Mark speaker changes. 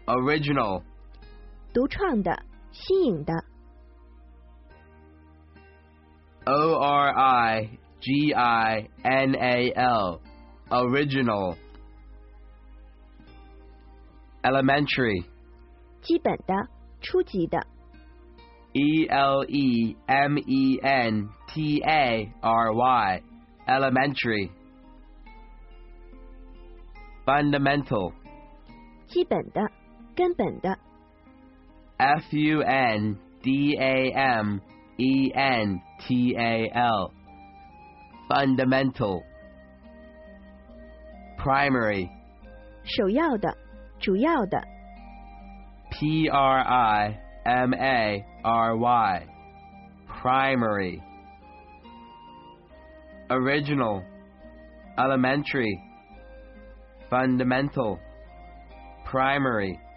Speaker 1: original,
Speaker 2: 独创的，新颖的。
Speaker 1: original, original, elementary,
Speaker 2: 基本的，初级的。
Speaker 1: elementary, elementary, fundamental,
Speaker 2: 基本的，根本的。
Speaker 1: fundamental, fundamental, primary,
Speaker 2: 首要的，主要的。
Speaker 1: primary, primary, original, elementary, fundamental, primary.